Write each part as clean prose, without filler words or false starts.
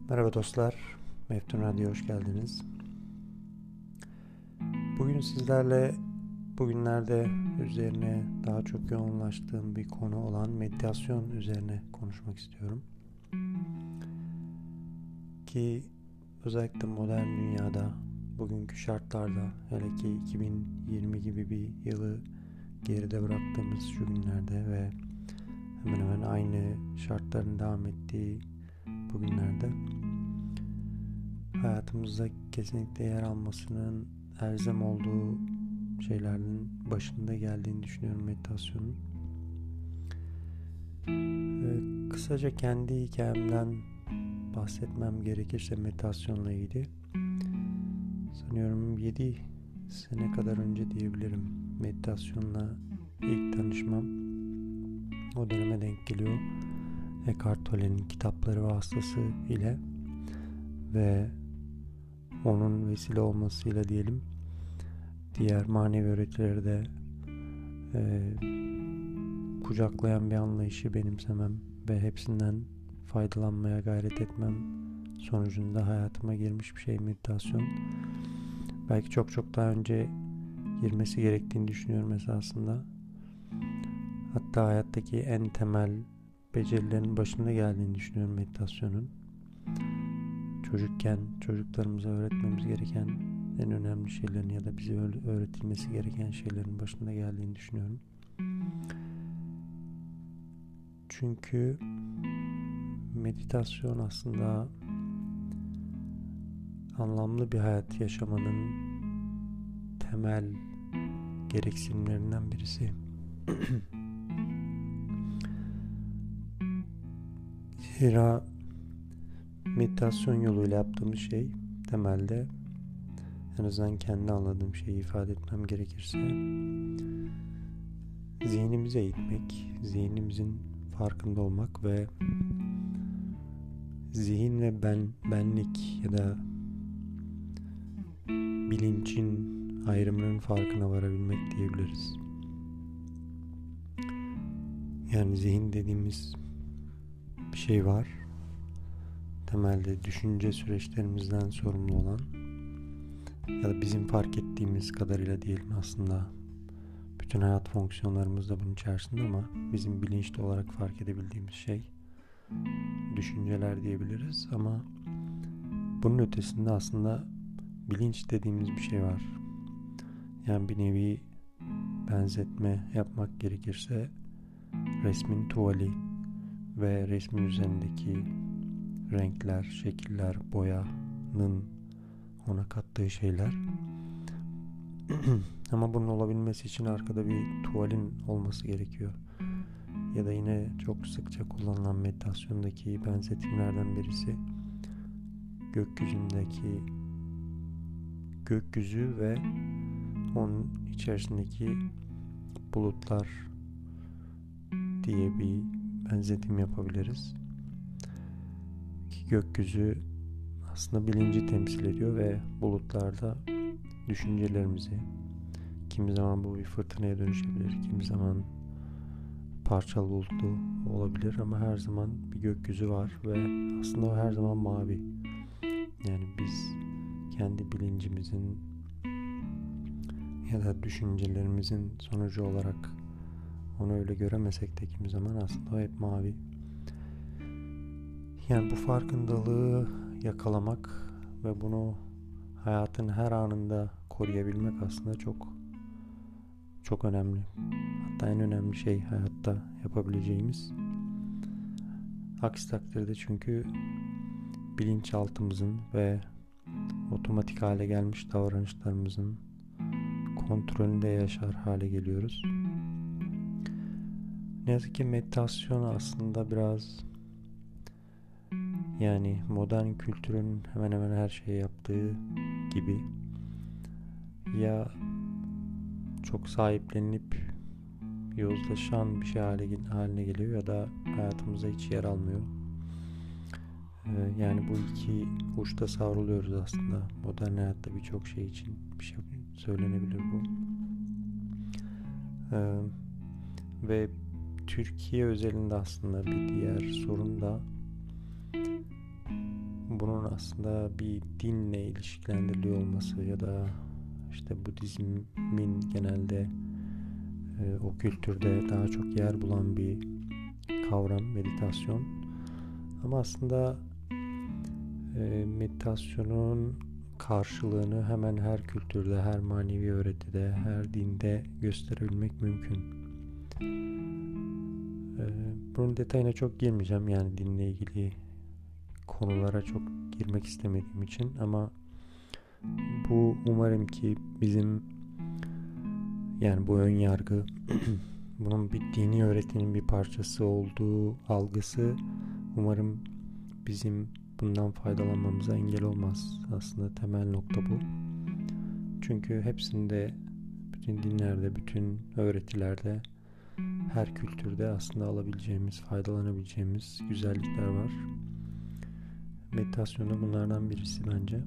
Merhaba dostlar, Meftun Radyo'ya hoş geldiniz. Bugün sizlerle bugünlerde üzerine daha çok yoğunlaştığım bir konu olan meditasyon üzerine konuşmak istiyorum. Ki özellikle modern dünyada, bugünkü şartlarda, hele ki 2020 gibi bir yılı geride bıraktığımız şu günlerde ve hemen hemen aynı şartların devam ettiği bugünlerde hayatımızda kesinlikle yer almasının elzem olduğu şeylerin başında geldiğini düşünüyorum meditasyonun. Kısaca kendi hikayemden bahsetmem gerekirse meditasyonla ilgili sanıyorum 7 sene kadar önce diyebilirim meditasyonla ilk tanışmam o döneme denk geliyor. Eckhart Tolle'nin kitapları vasıtası ile ve onun vesile olmasıyla diyelim diğer manevi öğretileri de kucaklayan bir anlayışı benimsemem ve hepsinden faydalanmaya gayret etmem sonucunda hayatıma girmiş bir şey meditasyon. Belki çok daha önce girmesi gerektiğini düşünüyorum esasında. Hatta hayattaki en temel becerilerin başında geldiğini düşünüyorum meditasyonun. Çocukken çocuklarımıza öğretmemiz gereken en önemli şeylerin ya da bize öğretilmesi gereken şeylerin başında geldiğini düşünüyorum. Çünkü meditasyon aslında anlamlı bir hayat yaşamanın temel gereksinimlerinden birisi. Zira meditasyon yoluyla yaptığımız şey temelde, en azından kendi anladığım şeyi ifade etmem gerekirse, zihnimize eğitmek, zihnimizin farkında olmak ve zihin ve benlik ya da bilincin ayrımının farkına varabilmek diyebiliriz. Yani zihin dediğimiz bir şey var. Temelde düşünce süreçlerimizden sorumlu olan ya da bizim fark ettiğimiz kadarıyla diyelim aslında bütün hayat fonksiyonlarımız da bunun içerisinde ama bizim bilinçli olarak fark edebildiğimiz şey düşünceler diyebiliriz ama bunun ötesinde aslında bilinç dediğimiz bir şey var. Yani bir nevi benzetme yapmak gerekirse resmin tuvali ve resmin üzerindeki renkler, şekiller, boyanın ona kattığı şeyler. Ama bunun olabilmesi için arkada bir tuvalin olması gerekiyor. Ya da yine çok sıkça kullanılan meditasyondaki benzetimlerden birisi gökyüzündeki gökyüzü ve onun içerisindeki bulutlar diye bir benzetim yapabiliriz. Ki gökyüzü aslında bilinci temsil ediyor ve bulutlarda düşüncelerimizi, kimi zaman bu bir fırtınaya dönüşebilir, kimi zaman parçalı bulutlu olabilir ama her zaman bir gökyüzü var ve aslında o her zaman mavi. Yani biz kendi bilincimizin ya da düşüncelerimizin sonucu olarak onu öyle göremesek de kimi zaman aslında o hep mavi. Yani bu farkındalığı yakalamak ve bunu hayatın her anında koruyabilmek aslında çok önemli. Hatta en önemli şey hayatta yapabileceğimiz. Aksi takdirde çünkü bilinçaltımızın ve otomatik hale gelmiş davranışlarımızın kontrolünde yaşar hale geliyoruz. Ne yazık ki meditasyon aslında biraz yani modern kültürün hemen hemen her şeyi yaptığı gibi ya çok sahiplenilip yozlaşan bir şey haline geliyor ya da hayatımızda hiç yer almıyor. Yani bu iki uçta savruluyoruz aslında. Modern hayatta birçok şey için bir şey söylenebilir bu. Ve Türkiye özelinde aslında bir diğer sorun da bunun aslında bir dinle ilişkilendiriliyor olması ya da işte Budizmin genelde o kültürde daha çok yer bulan bir kavram meditasyon. Ama aslında meditasyonun karşılığını hemen her kültürde, her manevi öğretide, her dinde gösterebilmek mümkün. Bunun detayına çok girmeyeceğim, yani dinle ilgili konulara çok girmek istemediğim için, ama bu umarım ki bizim, yani bu ön yargı bunun bir dini öğretinin bir parçası olduğu algısı umarım bizim bundan faydalanmamıza engel olmaz. Aslında temel nokta bu. Çünkü hepsinde, bütün dinlerde, bütün öğretilerde, her kültürde aslında alabileceğimiz, faydalanabileceğimiz güzellikler var. Meditasyon da bunlardan birisi bence.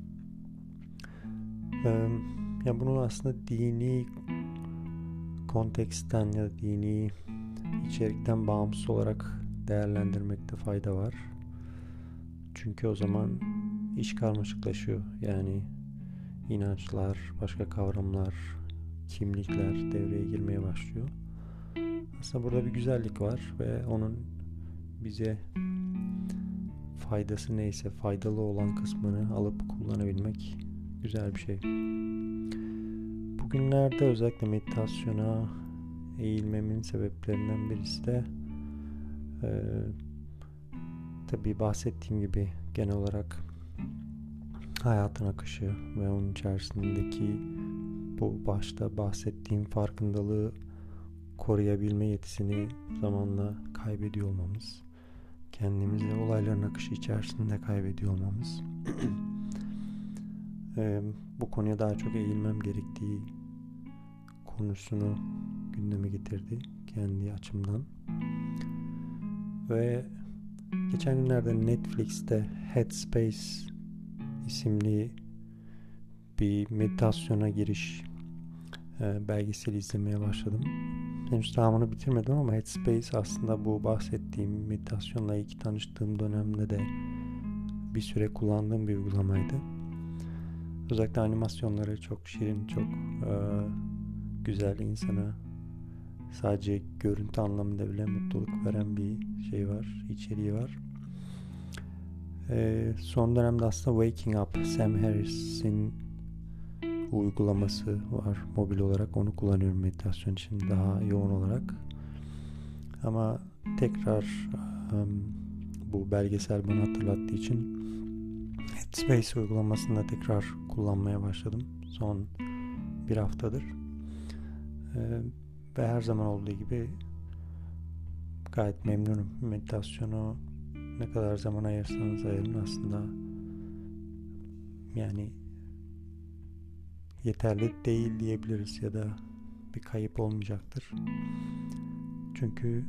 Ya bunu aslında dini konteksten ya da dini içerikten bağımsız olarak değerlendirmekte fayda var. Çünkü o zaman iş karmaşıklaşıyor. Yani inançlar, başka kavramlar, kimlikler devreye girmeye başlıyor. Aslında burada bir güzellik var ve onun bize faydası neyse, faydalı olan kısmını alıp kullanabilmek güzel bir şey. Bugünlerde özellikle meditasyona eğilmemin sebeplerinden birisi de tabii bahsettiğim gibi genel olarak hayatın akışı ve onun içerisindeki bu başta bahsettiğim farkındalığı koruyabilme yetisini zamanla kaybediyor olmamız, kendimizi olayların akışı içerisinde kaybediyor olmamız bu konuya daha çok eğilmem gerektiği konusunu gündeme getirdi kendi açımdan. Ve geçen günlerde Netflix'te Headspace isimli bir meditasyona giriş belgeseli izlemeye başladım. Henüz tamamını bitirmedim ama Headspace aslında bu bahsettiğim meditasyonla ilk tanıştığım dönemde de bir süre kullandığım bir uygulamaydı. Özellikle animasyonları çok şirin, çok güzel, insana sadece görüntü anlamında bile mutluluk veren bir şey var, içeriği var. Son dönemde aslında Waking Up, Sam Harris'in uygulaması var mobil olarak. Onu kullanıyorum meditasyon için daha yoğun olarak. Ama tekrar bu belgesel bana hatırlattığı için Headspace uygulamasını da tekrar kullanmaya başladım son bir haftadır. Ve her zaman olduğu gibi gayet memnunum. Meditasyonu ne kadar zaman ayırsanız ayırın aslında yani yeterli değil diyebiliriz ya da bir kayıp olmayacaktır. Çünkü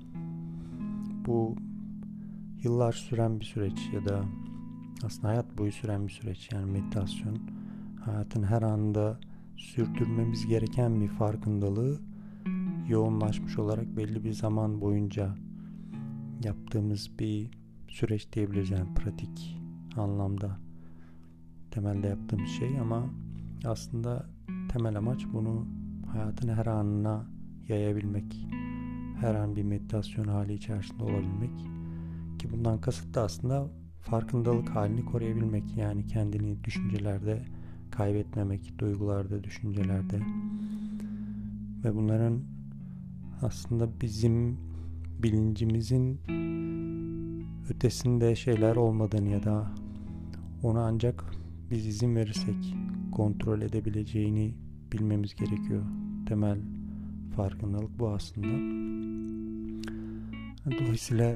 bu yıllar süren bir süreç ya da aslında hayat boyu süren bir süreç. Yani meditasyon hayatın her anında sürdürmemiz gereken bir farkındalığı yoğunlaşmış olarak belli bir zaman boyunca yaptığımız bir süreç diyebiliriz. Yani pratik anlamda temelde yaptığımız şey, ama aslında temel amaç bunu hayatın her anına yayabilmek, her an bir meditasyon hali içerisinde olabilmek, ki bundan kasıt da aslında farkındalık halini koruyabilmek. Yani kendini düşüncelerde kaybetmemek, duygularda, düşüncelerde ve bunların aslında bizim bilincimizin ötesinde şeyler olmadığını ya da onu ancak biz izin verirsek kontrol edebileceğini bilmemiz gerekiyor. Temel farkındalık bu aslında. Dolayısıyla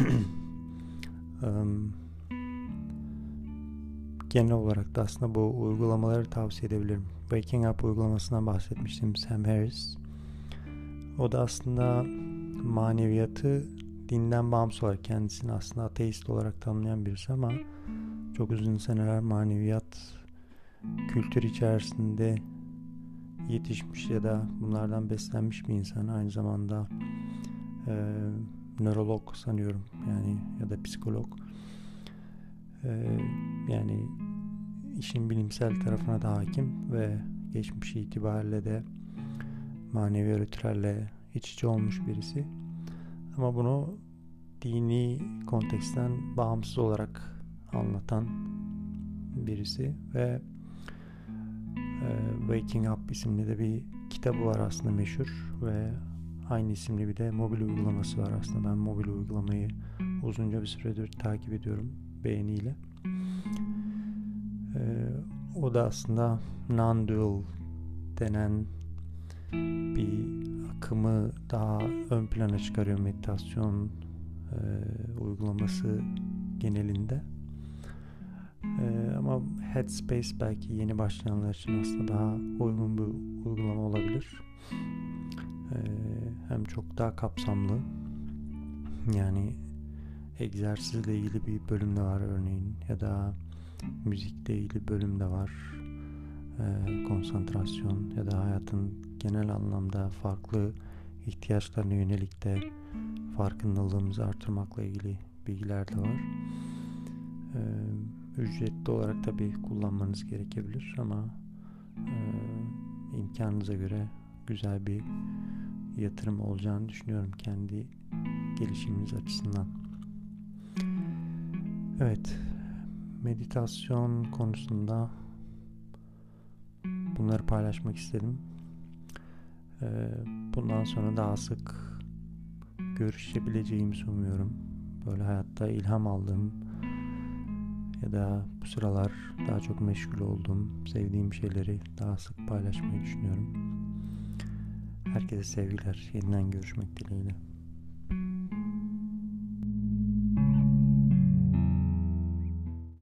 genel olarak da aslında bu uygulamaları tavsiye edebilirim. Waking Up uygulamasından bahsetmiştim, Sam Harris. O da aslında maneviyatı dinden bağımsız olarak, kendisini aslında ateist olarak tanımlayan birisi ama çok uzun seneler maneviyat kültür içerisinde yetişmiş ya da bunlardan beslenmiş bir insan. Aynı zamanda nörolog sanıyorum, yani ya da psikolog. Yani işin bilimsel tarafına da hakim ve geçmişi itibariyle de manevi öğretilerle iç içe olmuş birisi. Ama bunu dini konteksten bağımsız olarak anlatan birisi ve Waking Up isimli de bir kitabı var aslında, meşhur, ve aynı isimli bir de mobil uygulaması var aslında. Ben mobil uygulamayı uzunca bir süredir takip ediyorum beğeniyle. O da aslında non-dual denen bir akımı daha ön plana çıkarıyor meditasyon uygulaması genelinde. Ama Headspace belki yeni başlayanlar için aslında daha uygun bir uygulama olabilir. Hem çok daha kapsamlı, yani egzersizle ilgili bir bölüm de var örneğin, ya da müzikle ilgili bölüm de var. Konsantrasyon ya da hayatın genel anlamda farklı ihtiyaçlarına yönelik de farkındalığımızı artırmakla ilgili bilgiler de var. Ücretli olarak tabii kullanmanız gerekebilir ama imkanınıza göre güzel bir yatırım olacağını düşünüyorum kendi gelişiminiz açısından. Evet, meditasyon konusunda bunları paylaşmak istedim. Bundan sonra daha sık görüşebileceğimi umuyorum. Böyle hayatta ilham aldığım ya da bu sıralar daha çok meşgul olduğum, sevdiğim şeyleri daha sık paylaşmayı düşünüyorum. Herkese sevgiler. Yeniden görüşmek dileğiyle.